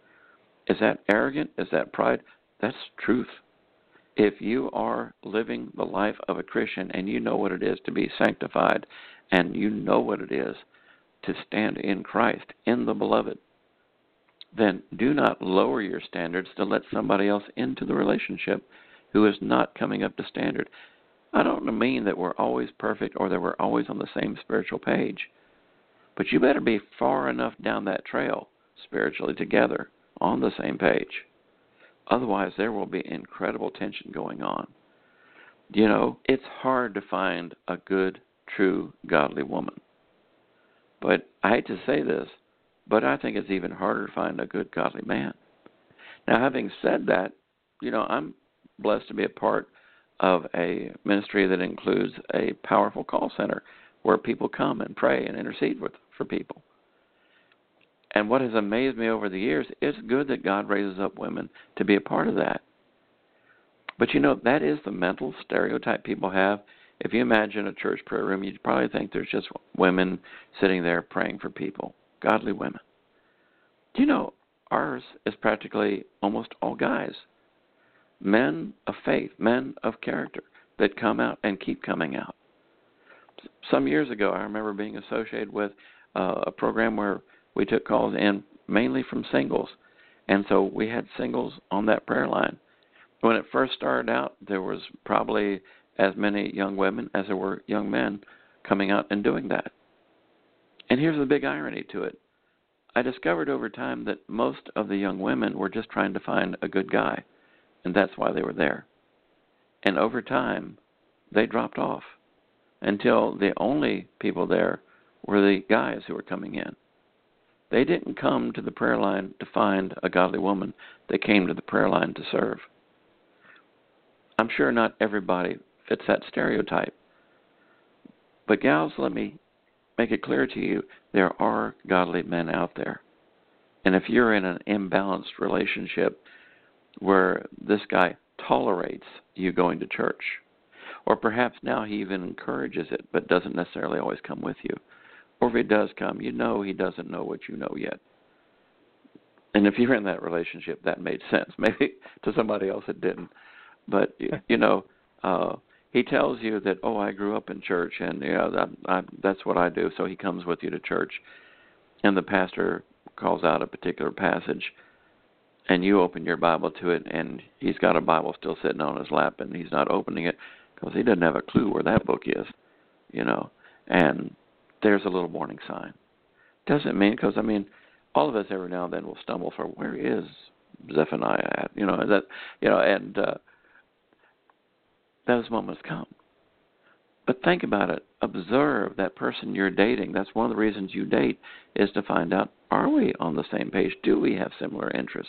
[SPEAKER 3] Is that arrogant? Is that pride? That's truth. If you are living the life of a Christian and you know what it is to be sanctified, and you know what it is to stand in Christ, in the beloved, then do not lower your standards to let somebody else into the relationship who is not coming up to standard. I don't mean that we're always perfect or that we're always on the same spiritual page, but you better be far enough down that trail spiritually together on the same page. Otherwise, there will be incredible tension going on. You know, it's hard to find a good, true, godly woman. But I hate to say this, but I think it's even harder to find a good, godly man. Now, having said that, you know, I'm blessed to be a part of a ministry that includes a powerful call center where people come and pray and intercede with for people. And what has amazed me over the years, it's good that God raises up women to be a part of that. But, you know, that is the mental stereotype people have. If you imagine a church prayer room, you'd probably think there's just women sitting there praying for people, godly women. Do you know, ours is practically almost all guys, men of faith, men of character that come out and keep coming out. Some years ago, I remember being associated with uh, a program where we took calls in mainly from singles, and so we had singles on that prayer line. When it first started out, there was probably as many young women as there were young men coming out and doing that. And here's the big irony to it. I discovered over time that most of the young women were just trying to find a good guy, and that's why they were there. And over time, they dropped off until the only people there were the guys who were coming in. They didn't come to the prayer line to find a godly woman. They came to the prayer line to serve. I'm sure not everybody fits that stereotype. But gals, let me make it clear to you, there are godly men out there. And if you're in an imbalanced relationship where this guy tolerates you going to church, or perhaps now he even encourages it but doesn't necessarily always come with you, or if he does come, you know he doesn't know what you know yet. And if you're in that relationship, that made sense. Maybe to somebody else it didn't. But, you know, uh, he tells you that, oh, I grew up in church, and you know, that, I, that's what I do. So he comes with you to church, and the pastor calls out a particular passage, and you open your Bible to it, and he's got a Bible still sitting on his lap, and he's not opening it because he doesn't have a clue where that book is, you know. And there's a little warning sign. Doesn't mean, because, I mean, all of us every now and then will stumble for, where is Zephaniah at? You know, that, you know, and uh, those moments come. But think about it. Observe that person you're dating. That's one of the reasons you date, is to find out, are we on the same page? Do we have similar interests?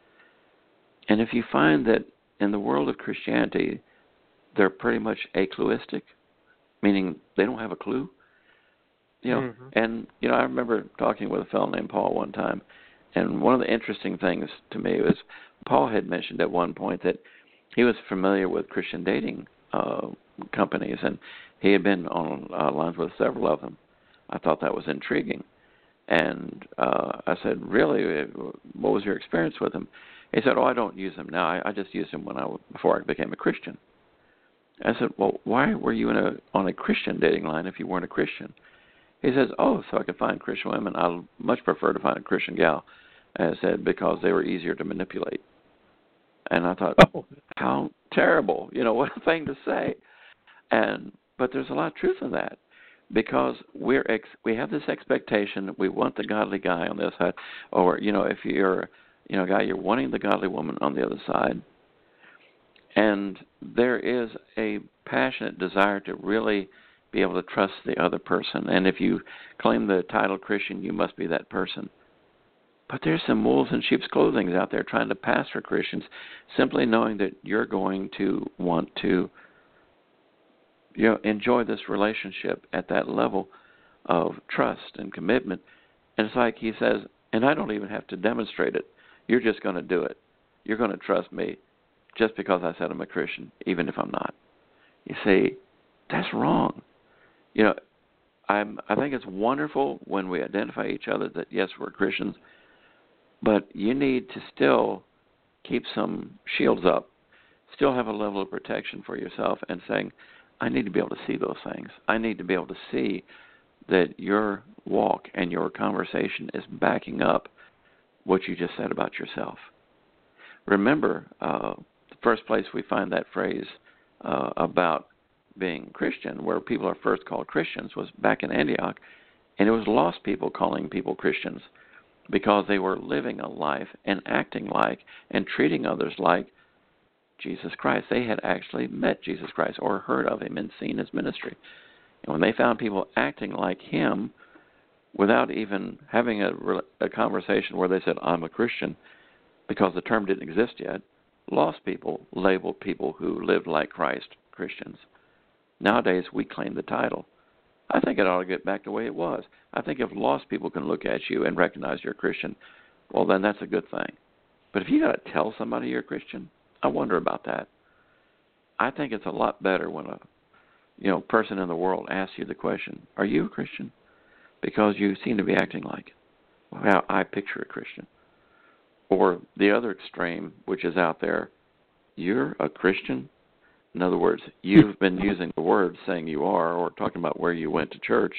[SPEAKER 3] And if you find that in the world of Christianity, they're pretty much acluistic, meaning they don't have a clue, you know, mm-hmm. and, you know, I remember talking with a fellow named Paul one time, and one of the interesting things to me was Paul had mentioned at one point that he was familiar with Christian dating uh, companies, and he had been on uh, lines with several of them. I thought that was intriguing. And uh, I said, really, what was your experience with them? He said, oh, I don't use them now. I, I just used them when I, before I became a Christian. I said, well, why were you in a, on a Christian dating line if you weren't a Christian? He says, oh, so I could find Christian women. I much prefer to find a Christian gal, I said, because they were easier to manipulate. And I thought, oh, how terrible, you know, what a thing to say. And but there's a lot of truth in that, because we're ex- we have this expectation that we want the godly guy on this side, or, you know, if you're, you know, a guy, you're wanting the godly woman on the other side. And there is a passionate desire to really be able to trust the other person. And if you claim the title Christian, you must be that person. But there's some wolves in sheep's clothing out there trying to pass for Christians, simply knowing that you're going to want to, you know, enjoy this relationship at that level of trust and commitment. And it's like he says, and I don't even have to demonstrate it. You're just going to do it. You're going to trust me just because I said I'm a Christian, even if I'm not. You see, that's wrong. You know, I'm, I think it's wonderful when we identify each other that, yes, we're Christians, but you need to still keep some shields up, still have a level of protection for yourself, and saying, I need to be able to see those things. I need to be able to see that your walk and your conversation is backing up what you just said about yourself. Remember, uh, the first place we find that phrase uh, about being Christian, where people are first called Christians, was back in Antioch, and it was lost people calling people Christians because they were living a life and acting like and treating others like Jesus Christ. They had actually met Jesus Christ or heard of him and seen his ministry. And when they found people acting like him without even having a, a conversation where they said, I'm a Christian, because the term didn't exist yet, lost people labeled people who lived like Christ Christians. Nowadays, we claim the title. I think it ought to get back the way it was. I think if lost people can look at you and recognize you're a Christian, well, then that's a good thing. But if you got to tell somebody you're a Christian, I wonder about that. I think it's a lot better when a you know person in the world asks you the question, are you a Christian? Because you seem to be acting like how I picture a Christian. Or the other extreme, which is out there, you're a Christian? In other words, you've been using the word saying you are, or talking about where you went to church,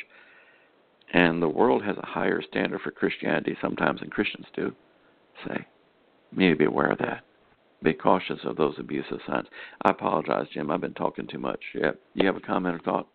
[SPEAKER 3] and the world has a higher standard for Christianity sometimes than Christians do. Say, you need to be aware of that. Be cautious of those abusive signs. I apologize, Jim. I've been talking too much. Yeah, you have a comment or thought?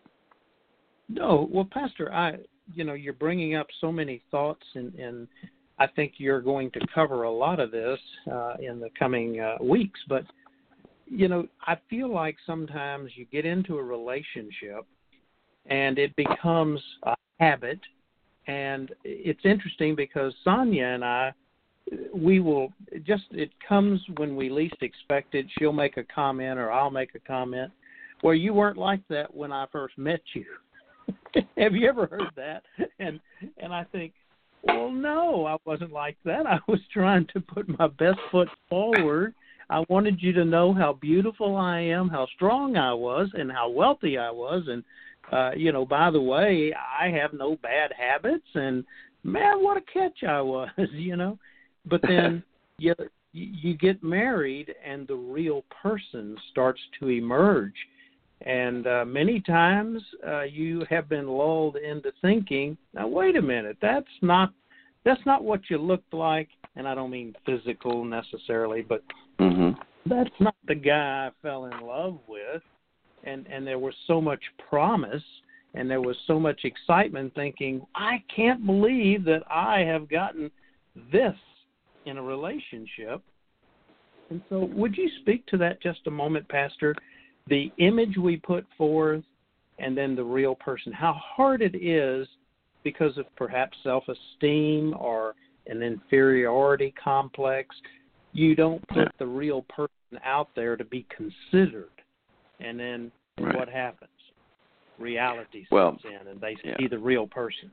[SPEAKER 2] No, well, Pastor, I, you know, you're bringing up so many thoughts, and, and I think you're going to cover a lot of this uh, in the coming uh, weeks. But, you know, I feel like sometimes you get into a relationship and it becomes a habit. And it's interesting because Sonia and I, we will just, it comes when we least expect it. She'll make a comment or I'll make a comment. Well, you weren't like that when I first met you. Have you ever heard that? And and I think, well, no, I wasn't like that. I was trying to put my best foot forward. I wanted you to know how beautiful I am, how strong I was, and how wealthy I was. And, uh, you know, by the way, I have no bad habits. And, man, what a catch I was, you know. But then you, you get married and the real person starts to emerge. And uh, many times uh, you have been lulled into thinking, now, wait a minute, that's not that's not what you looked like. And I don't mean physical necessarily, but
[SPEAKER 3] mm-hmm.
[SPEAKER 2] that's not the guy I fell in love with. And, and there was so much promise and there was so much excitement thinking, I can't believe that I have gotten this in a relationship. And so would you speak to that just a moment, Pastor? The image we put forth and then the real person, how hard it is because of perhaps self-esteem or an inferiority complex. You don't put the real person out there to be considered. And then
[SPEAKER 3] right.
[SPEAKER 2] what happens? Reality sets
[SPEAKER 3] well,
[SPEAKER 2] in and they
[SPEAKER 3] yeah.
[SPEAKER 2] see the real person.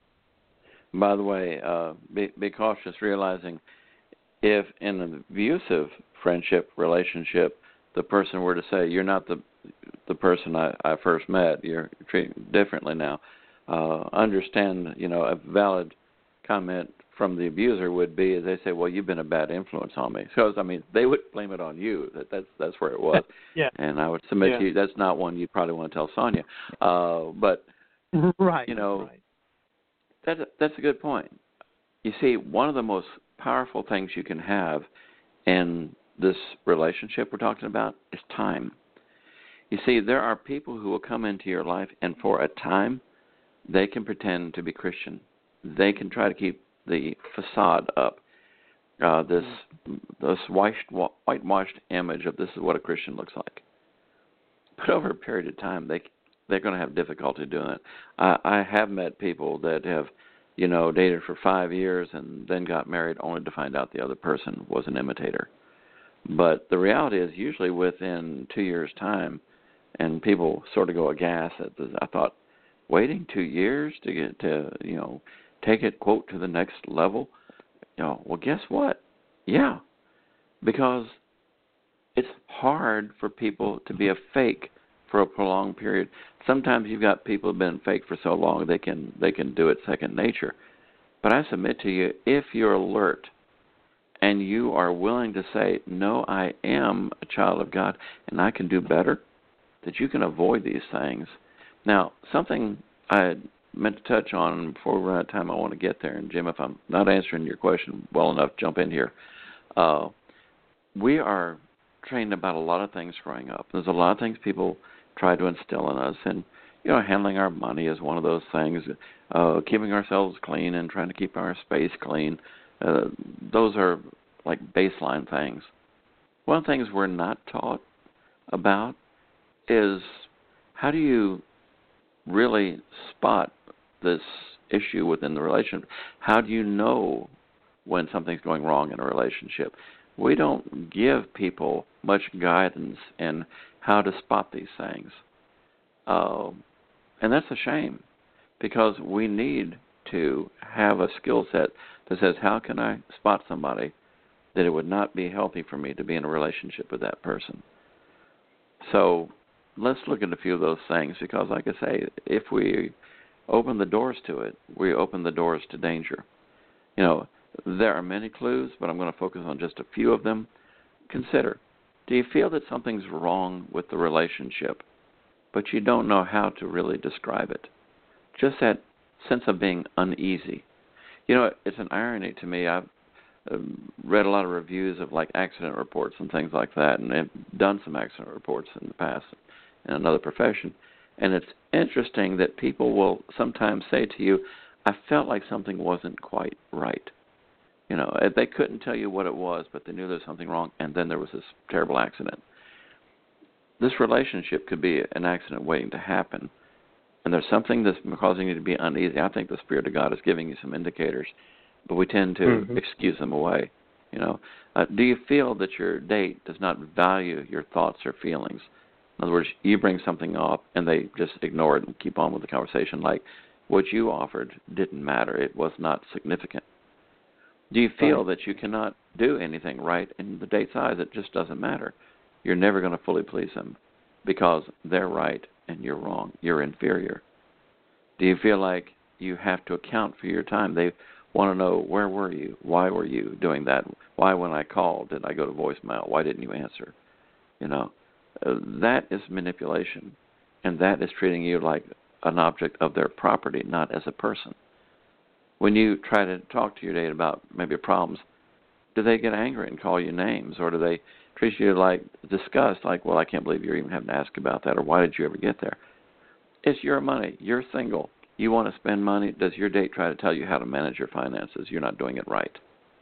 [SPEAKER 3] By the way, uh, be, be cautious, realizing if in an abusive friendship relationship, the person were to say, you're not the the person I, I first met, you're treating differently now, uh, understand, you know, a valid comment from the abuser would be, as they say, well, you've been a bad influence on me. So, I mean, they would blame it on you. That That's that's where it was.
[SPEAKER 2] yeah.
[SPEAKER 3] And I would submit
[SPEAKER 2] yeah.
[SPEAKER 3] to you, that's not one you'd probably want to tell Sonia. Uh, but,
[SPEAKER 2] right.
[SPEAKER 3] you know,
[SPEAKER 2] right.
[SPEAKER 3] That's a, that's a good point. You see, one of the most powerful things you can have in this relationship we're talking about is time. You see, there are people who will come into your life, and for a time, they can pretend to be Christian. They can try to keep the facade up, uh, this this whitewashed, whitewashed image of this is what a Christian looks like. But over a period of time, they they're going to have difficulty doing it. I, I have met people that have, you know, dated for five years and then got married only to find out the other person was an imitator. But the reality is usually within two years' time, and people sort of go aghast at this. I thought, waiting two years to get to, you know, take it, quote, to the next level? You know, well, guess what? Yeah, because it's hard for people to be a fake for a prolonged period. Sometimes you've got people who've been fake for so long they can they can do it second nature. But I submit to you, if you're alert and you are willing to say, no, I am a child of God and I can do better, that you can avoid these things. Now, something I meant to touch on before we run out of time. I want to get there. And Jim, if I'm not answering your question well enough, jump in here. Uh, we are trained about a lot of things growing up. There's a lot of things people try to instill in us, and you know, handling our money is one of those things. Uh, keeping ourselves clean and trying to keep our space clean. Uh, those are like baseline things. One of the things we're not taught about is how do you really spot this issue within the relationship? How do you know when something's going wrong in a relationship? We don't give people much guidance in how to spot these things. Uh, and that's a shame, because we need to have a skill set that says, how can I spot somebody that it would not be healthy for me to be in a relationship with that person? So let's look at a few of those things, because like I say, if we open the doors to it, we open the doors to danger. You know, there are many clues, but I'm going to focus on just a few of them. Consider, do you feel that something's wrong with the relationship, but you don't know how to really describe it? Just that sense of being uneasy. You know, it's an irony to me. I've um, read a lot of reviews of like accident reports and things like that, and I've done some accident reports in the past in another profession. And it's interesting that people will sometimes say to you, I felt like something wasn't quite right. You know, they couldn't tell you what it was, but they knew there was something wrong, and then there was this terrible accident. This relationship could be an accident waiting to happen, and there's something that's causing you to be uneasy. I think the Spirit of God is giving you some indicators, but we tend to mm-hmm. excuse them away. You know, uh, do you feel that your date does not value your thoughts or feelings? In other words, you bring something up, and they just ignore it and keep on with the conversation like what you offered didn't matter. It was not significant. Do you feel that you cannot do anything right in the date's eyes? It just doesn't matter. You're never going to fully please them because they're right and you're wrong. You're inferior. Do you feel like you have to account for your time? They want to know, where were you? Why were you doing that? Why, when I called, did I go to voicemail? Why didn't you answer? You know, uh, that is manipulation, and that is treating you like an object of their property, not as a person. When you try to talk to your date about maybe problems, do they get angry and call you names, or do they treat you like disgust, like, well, I can't believe you're even having to ask about that, or why did you ever get there? It's your money. You're single. You want to spend money. Does your date try to tell you how to manage your finances? You're not doing it right.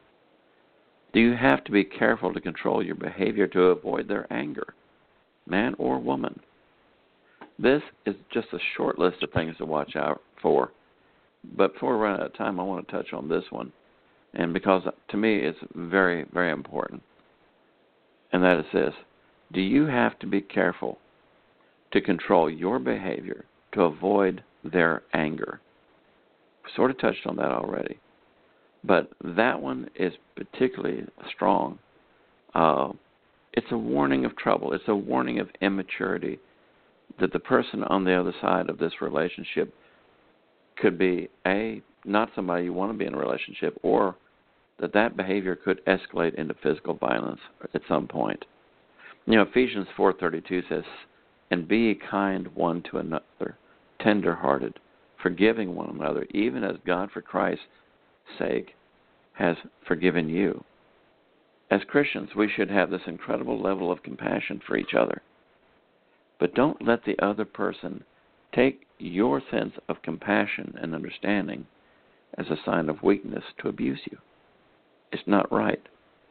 [SPEAKER 3] Do you have to be careful to control your behavior to avoid their anger, man or woman? This is just a short list of things to watch out for. But before we run out of time, I want to touch on this one, and because to me it's very, very important, and that is this. Do you have to be careful to control your behavior to avoid their anger? We sort of touched on that already, but that one is particularly strong. Uh, it's a warning of trouble. It's a warning of immaturity that the person on the other side of this relationship could be, A, not somebody you want to be in a relationship, or that that behavior could escalate into physical violence at some point. You know, Ephesians four thirty-two says, and be ye kind one to another, tender-hearted, forgiving one another, even as God for Christ's sake has forgiven you. As Christians, we should have this incredible level of compassion for each other. But don't let the other person take your sense of compassion and understanding as a sign of weakness to abuse you. It's not right.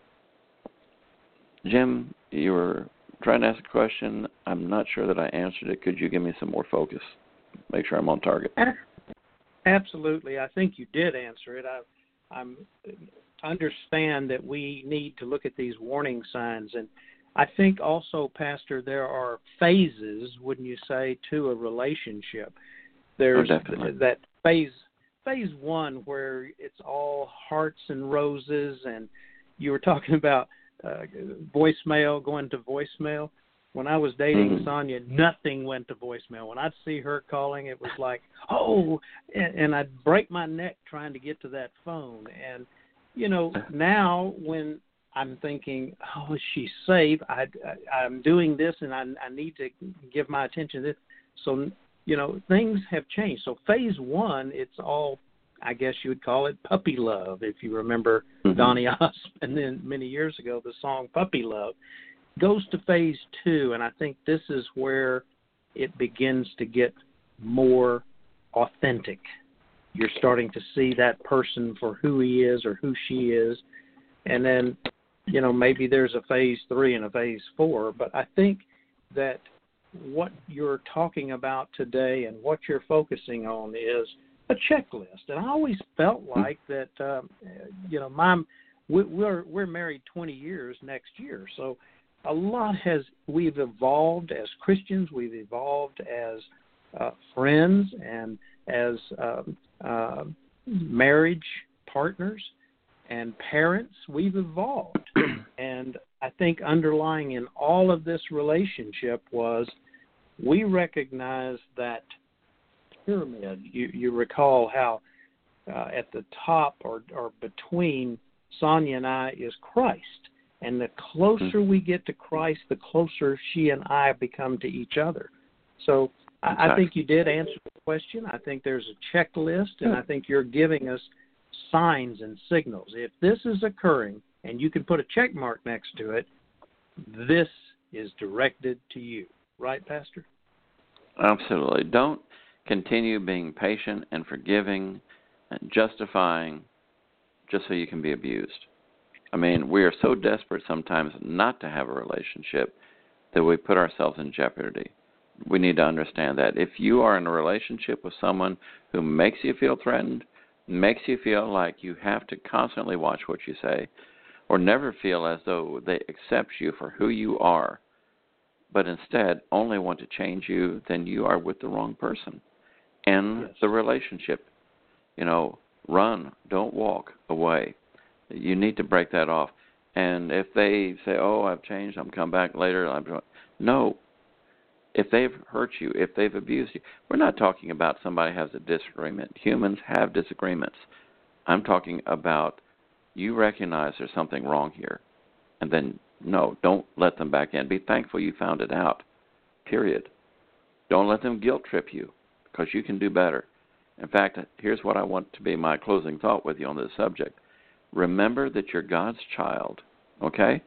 [SPEAKER 3] Jim, you were trying to ask a question. I'm not sure that I answered it. Could you give me some more focus? Make sure I'm on target.
[SPEAKER 2] Absolutely. I think you did answer it. I I'm, understand that we need to look at these warning signs. And I think also, Pastor, there are phases, wouldn't you say, to a relationship. There's
[SPEAKER 3] oh,
[SPEAKER 2] that phase phase one where it's all hearts and roses, and you were talking about uh, voicemail, going to voicemail. When I was dating
[SPEAKER 3] mm-hmm.
[SPEAKER 2] Sonia, nothing went to voicemail. When I'd see her calling, it was like, oh, and, and I'd break my neck trying to get to that phone. And, you know, now when I'm thinking, oh, is she safe? I, I, I'm doing this, and I, I need to give my attention to this. So you know, things have changed. So phase one, it's all, I guess you would call it puppy love, if you remember mm-hmm. Donny Osmond, then many years ago, the song Puppy Love. Goes to phase two, and I think this is where it begins to get more authentic. You're starting to see that person for who he is or who she is. And then, you know, maybe there's a phase three and a phase four, but I think that what you're talking about today and what you're focusing on is a checklist. And I always felt like that, um, you know, my, we're, we're married twenty years next year. So a lot has, we've evolved as Christians, we've evolved as uh, friends and as um, uh, marriage partners and parents. We've evolved. And I think underlying in all of this relationship was we recognize that pyramid. You, you recall how uh, at the top or, or between Sonia and I is Christ. And the closer we get to Christ, the closer she and I become to each other. So I, exactly. I think you did answer the question. I think there's a checklist, and I think you're giving us signs and signals. If this is occurring, and you can put a check mark next to it, this is directed to you. Right, Pastor?
[SPEAKER 3] Absolutely. Don't continue being patient and forgiving and justifying just so you can be abused. I mean, we are so desperate sometimes not to have a relationship that we put ourselves in jeopardy. We need to understand that. If you are in a relationship with someone who makes you feel threatened, makes you feel like you have to constantly watch what you say, or never feel as though they accept you for who you are, but instead only want to change you, then you are with the wrong person. And yes. the relationship, you know, run, don't walk away. You need to break that off. And if they say, oh, I've changed, I'm come back later, I'm no. If they've hurt you, if they've abused you, we're not talking about somebody has a disagreement. Humans have disagreements. I'm talking about you recognize there's something wrong here. And then, no, don't let them back in. Be thankful you found it out, period. Don't let them guilt trip you, because you can do better. In fact, here's what I want to be my closing thought with you on this subject. Remember that you're God's child, okay?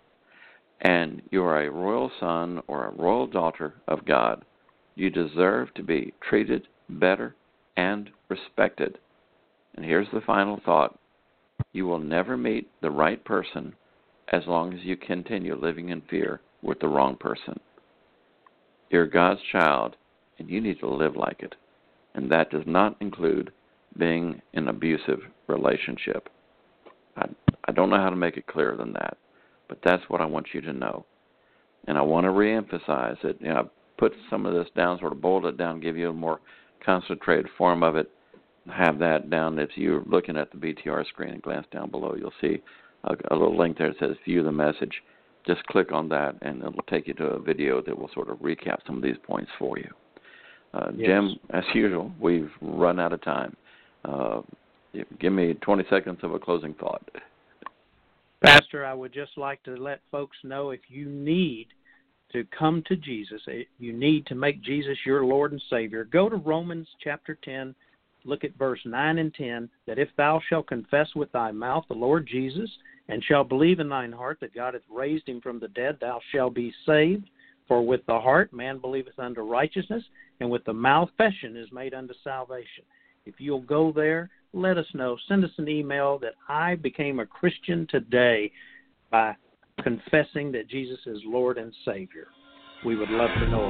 [SPEAKER 3] And you are a royal son or a royal daughter of God. You deserve to be treated better and respected. And here's the final thought. You will never meet the right person as long as you continue living in fear with the wrong person. You're God's child, and you need to live like it. And that does not include being in an abusive relationship. I, I don't know how to make it clearer than that, but that's what I want you to know. And I want to reemphasize it. You know, I put some of this down, sort of boiled it down, give you a more concentrated form of it. Have that down. If you're looking at the B T R screen and glance down below, you'll see a, a little link there that says View the Message. Just click on that, and it will take you to a video that will sort of recap some of these points for you. Uh, yes. Jim, as usual, we've run out of time. Uh, give me twenty seconds of a closing thought.
[SPEAKER 2] Pastor, I would just like to let folks know if you need to come to Jesus, you need to make Jesus your Lord and Savior, go to Romans chapter ten, look at verse nine and ten, that if thou shalt confess with thy mouth the Lord Jesus, and shalt believe in thine heart that God hath raised him from the dead, thou shalt be saved. For with the heart man believeth unto righteousness, and with the mouth confession is made unto salvation. If you'll go there, let us know. Send us an email that I became a Christian today by confessing that Jesus is Lord and Savior. We would love to know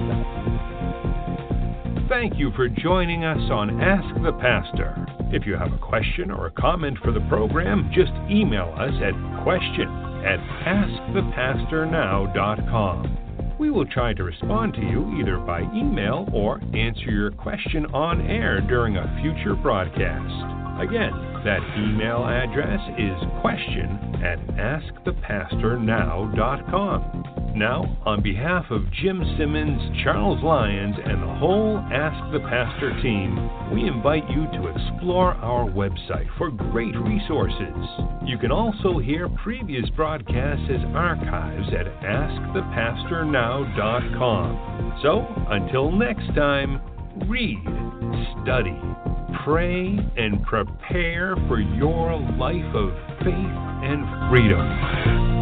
[SPEAKER 2] about it.
[SPEAKER 1] Thank you for joining us on Ask the Pastor. If you have a question or a comment for the program, just email us at question at ask the pastor now dot com. We will try to respond to you either by email or answer your question on air during a future broadcast. Again, that email address is question at ask the pastor now dot com. Now, on behalf of Jim Simmons, Charles Lyons, and the whole Ask the Pastor team, we invite you to explore our website for great resources. You can also hear previous broadcasts as archives at ask the pastor now dot com. So, until next time, Read, study, pray, and prepare for your life of faith and freedom.